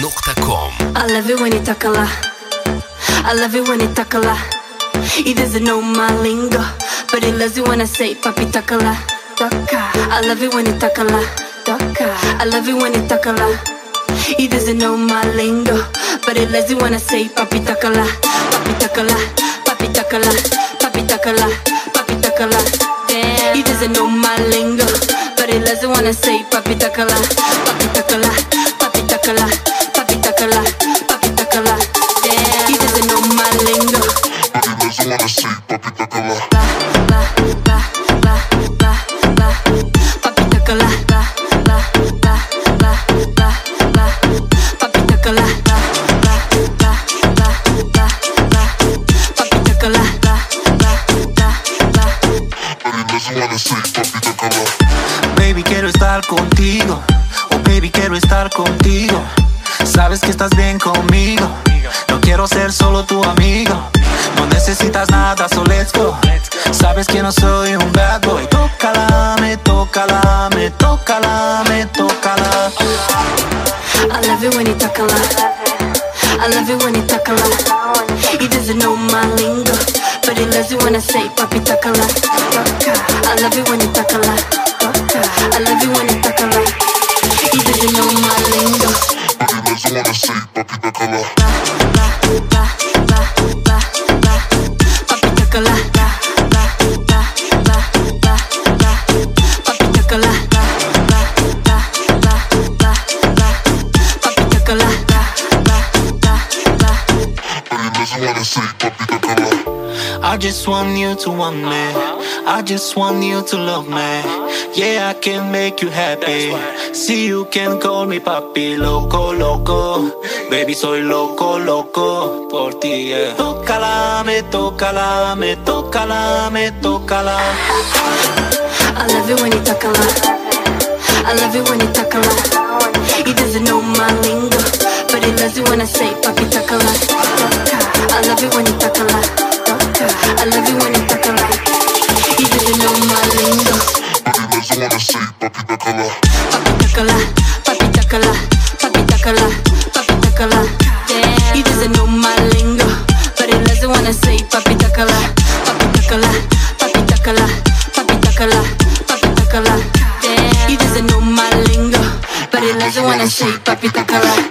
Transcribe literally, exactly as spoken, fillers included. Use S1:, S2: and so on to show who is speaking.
S1: دوت كوم.
S2: I love it when you talk a lot. I love it when you talk a lot. He doesn't know my lingo, but he loves it when I say papi talk a lot. I love it when you talk a lot. I love it when you talk a lot. He doesn't know my lingo, but he loves it when I say papi talk a lot. Papi talk a lot. Papi talk a lot. Papi talk a lot. Papi talk a lot. Damn. He doesn't know my lingo, but he loves it when I say papi talk a lot. Papi talk a lot. Papi talk a lot. Papi talk a lot. Papi talk a lot. Damn. He doesn't know my lingo, but he loves it when I say papi talk a lot. La la la la la la. Papi talk a lot. La la la la la la. Papi talk a lot. La la la la la la. Papi talk a lot. La la la la. But he doesn't wanna say papi talk a lot.
S3: Baby, quiero estar contigo. Oh, baby, quiero estar contigo. Sabes que estás bien conmigo. No quiero ser solo tu amigo. No necesitas nada, so let's go. Sabes que no soy un bad boy. Tócala, me tócala, me tócala, me tócala.
S2: I love it when you talk a lot. I love it when you talk a lot. He doesn't know my lingo, but he loves it when I say papi talk a lot. I love it when you talk a lot. I love it when you talk a lot. He doesn't know my lingo, but he loves it when I say papi talk a lot. La la la la la. Papi talk a lot. La la la la la la. Papi talk a lot. La la la la la la. Papi talk a lot. La la la la.
S3: But he doesn't wanna say papi talk a lot. I just want you to want me. I just want you to love me. Yeah, I can make you happy. See, you can call me papi, loco, loco. Baby, soy loco, loco por ti, yeah. Tócala, me tócala, me tócala, me tócala.
S2: I love it when you talk a lot. I love it when you talk a lot. He doesn't know my lingo, but he loves it when I say papi talk a lot. I love it when you talk a lot. I love it when you talk a lot. He doesn't know my lingo, but he loves it when I say papi talk a lot. Papi talk a lot. Papi talk a lot. Papi talk a lot. Papi talk a lot. Damn. He doesn't know my lingo, but he loves it when I say papi talk a lot. Papi talk a lot. Papi talk a lot. Papi talk a lot. Papi talk a lot. Damn. He doesn't know my lingo, but he loves it when I say papi talk a lot.